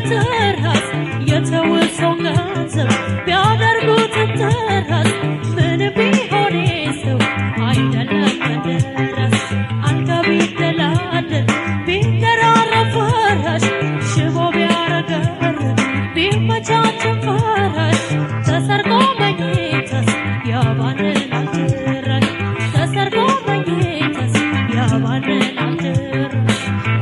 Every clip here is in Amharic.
ትራስ የተወሰው ገንዘብ ቢያደርጉት ትራስ ምን ቢሆን ሰው አይደለም መደረስ አልጋ ቢደላደል ቢደራረብ ፍራሽ ሽቦ ቢያረገር ቢመቻች ፍራሽ ተሰርቆ መኝታስ ያባንናል ጭራሽ ተሰርቆ መኝታስ ያባንናል ጭራሽ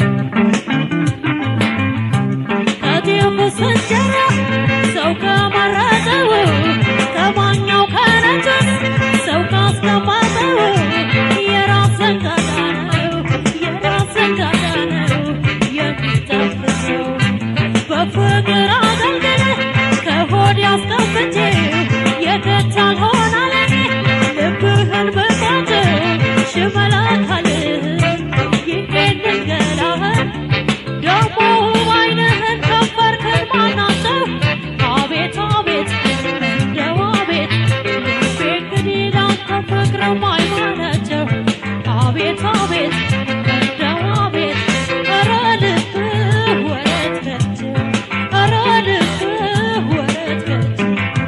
ከቴፉ ስንጀራ ሰው ከመረጠው ከማኛው ከነጭስ ሰው ካስቀመጠው የራስ ዘንጋዳ ነው የሚጠፍሰው በፍቅር አገልግል ከሆድ ያስቀምጬው የከታል ሆናለኝ ልብህን ብቆጥው ሽመላካልህን ይሄንን ገላህን ደሞ አይንህን ከንፈርክን ማናቸው አቤት አቤት እንደው አቤት ልቤ እንግዲህ ላንተ ፍቅርም አይማናቸው አቤት አቤት እንደው አቤት ኧረ ልብህ ወረት ከች ኧረ ልብህ ወረት ከች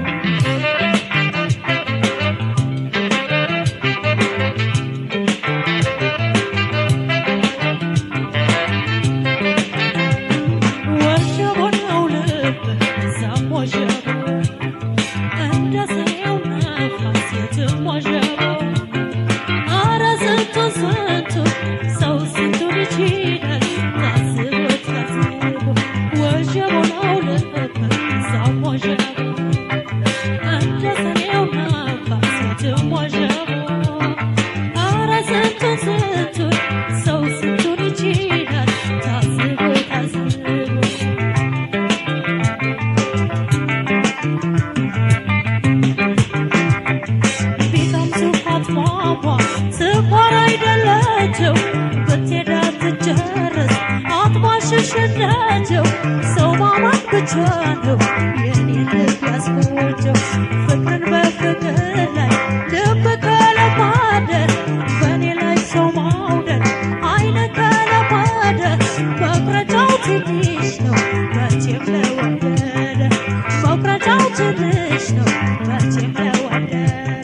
ወሸቦ ነው ልብህ እዛም ወሸቦ እንደ ሰው ነፋስ የትም ወሸቦ ኧረ ስንቱን ሰው ስንቱን ይችላል ታስቦት ታስቦ ወሸቦ ነው ልብህ እዛም ወሸቦ እንደ ሰው ነፋስ የትም ወሸቦ ኧረ ስንቱን ሰው ስንቱን ይችላል ታስቦ ታስቦ ስኳር አይደላቸው ብትሄድ አትጨርስ አትማሽሽላቸው ሰው ማማት ብቻ ነው የኔ ልብ ያስቆጨው ፍቅርን በፍቅር ላይ ልብ ከለማደር በእኔ ላይ ሰው ማውደድ አይነ ከለማደር መቁረጫው ትንሽ ነው መቼም ለወደደ መቁረጫው ትንሽ ነው መቼም ለወደደ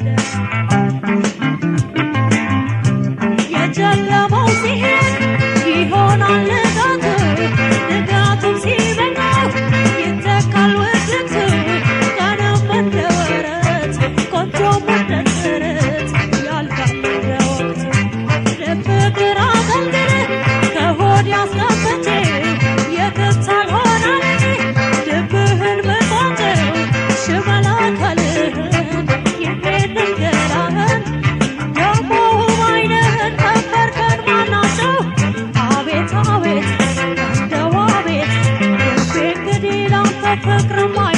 ጨለማው ሲሄድ ይሆናል ንጋቱም ሲበቃው ይተካል ውድቅቱ ቀንም እንደ ወረት ቆንጆም እንደ ተረት ያልፋል እንደ ወቅቱ ለፍቅር አገልግል ከሆድ ያስቀምጬው የክታል ሆናለኝ ልብህን ብቆጥው ሽመላካልህን ይሄንን ገላህን ደሞ አይንህን ከንፈርክን ማናቸው አቤት አቤት እንደው አቤት ልቤ እንግዲህ ላንተ ፍቅርም